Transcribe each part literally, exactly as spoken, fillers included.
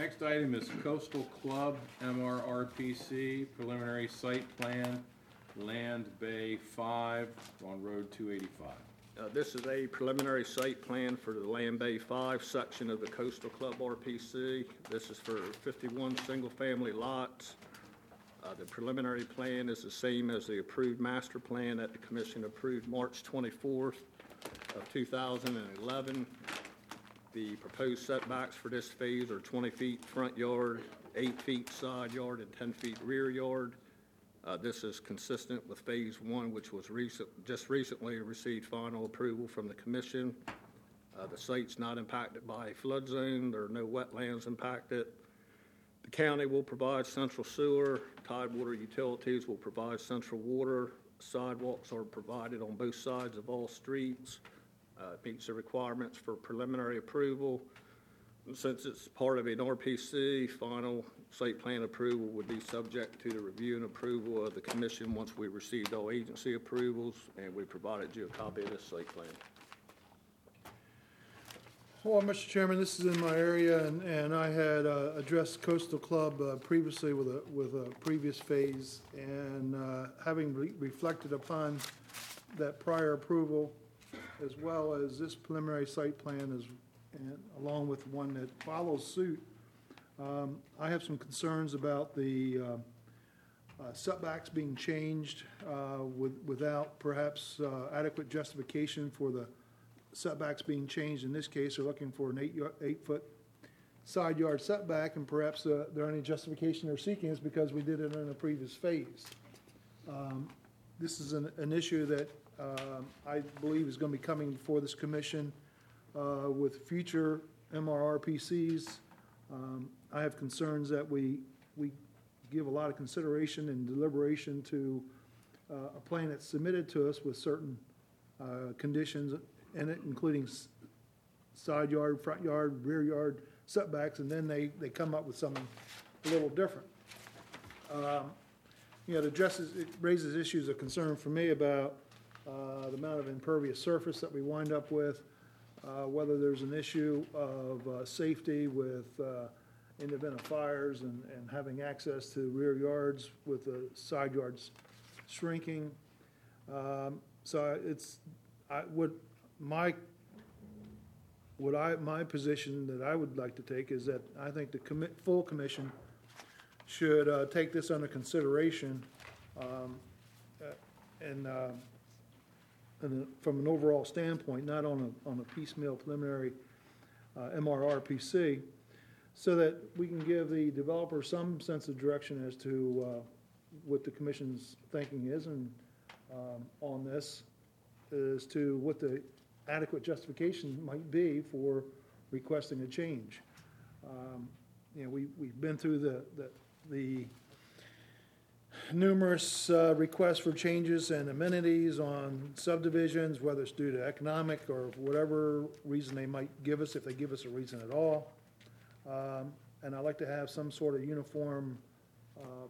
next item is Coastal Club M R R P C preliminary site plan, Land Bay five on Road two eighty-five. Uh, This is a preliminary site plan for the Land Bay five section of the Coastal Club R P C. This is for fifty-one single-family lots. Uh, The preliminary plan is the same as the approved master plan that the commission approved March twenty-fourth of two thousand eleven. The proposed setbacks for this phase are twenty feet front yard, eight feet side yard, and ten feet rear yard. Uh, This is consistent with Phase One, which was recent, just recently received final approval from the commission. Uh, The site's not impacted by a flood zone. There are no wetlands impacted. The county will provide central sewer. Tidewater Utilities will provide central water. Sidewalks are provided on both sides of all streets. Uh, It meets the requirements for preliminary approval. Since it's part of an R P C, final site plan approval would be subject to the review and approval of the commission once we received all agency approvals, and we provided you a copy of this site plan. Well, Mister Chairman, this is in my area, and, and I had uh, addressed Coastal Club uh, previously with a, with a previous phase, and uh, having re- reflected upon that prior approval, as well as this preliminary site plan, is, and along with one that follows suit, um, I have some concerns about the uh, uh, setbacks being changed uh, with, without perhaps uh, adequate justification for the setbacks being changed. In this case, they're looking for an eight, yard, eight foot side yard setback, and perhaps uh, the only justification they're seeking is because we did it in a previous phase. Um, this is an, an issue that uh, I believe is going to be coming before this commission uh, with future M R R P Cs. Um, I have concerns that we we give a lot of consideration and deliberation to uh, a plan that's submitted to us with certain uh, conditions in it, including side yard, front yard, rear yard setbacks, and then they, they come up with something a little different. Um, you know, it addresses, it raises issues of concern for me about uh, the amount of impervious surface that we wind up with, uh, whether there's an issue of uh, safety with uh, in the event of fires and, and having access to rear yards with the side yards shrinking. Um, so it's, I would, My, what I, my position that I would like to take is that I think the commit, full commission should uh, take this under consideration um, uh, and, uh, and uh, from an overall standpoint, not on a, on a piecemeal preliminary uh, M R R P C, so that we can give the developer some sense of direction as to uh, what the commission's thinking is and um, on this, as to what the adequate justification might be for requesting a change. Um, you know, we, we've been through the, the, the numerous uh, requests for changes and amenities on subdivisions, whether it's due to economic or whatever reason they might give us, if they give us a reason at all. Um, and I'd like to have some sort of uniform uh, uh,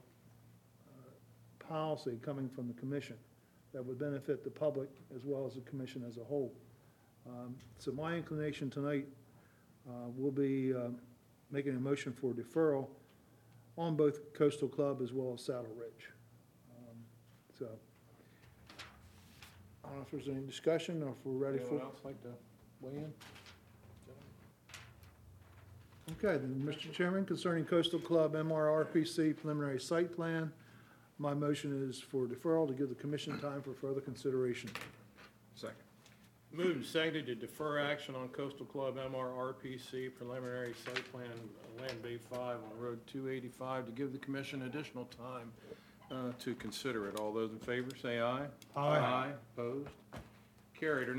policy coming from the commission that would benefit the public as well as the commission as a whole. Um, so my inclination tonight uh, will be uh, making a motion for deferral on both Coastal Club as well as Saddle Ridge. Um, so I don't know if there's any discussion or if we're ready Anyone for. else like to weigh in? Okay, then, Mister Chairman, concerning Coastal Club M R R P C preliminary site plan, my motion is for deferral to give the commission time for further consideration. Second. Moved and seconded to defer action on Coastal Club M R R P C preliminary site plan, uh, Land Bay five on Road two eighty-five, to give the commission additional time uh, to consider it. All those in favor say aye. Aye. Opposed? Carried. Our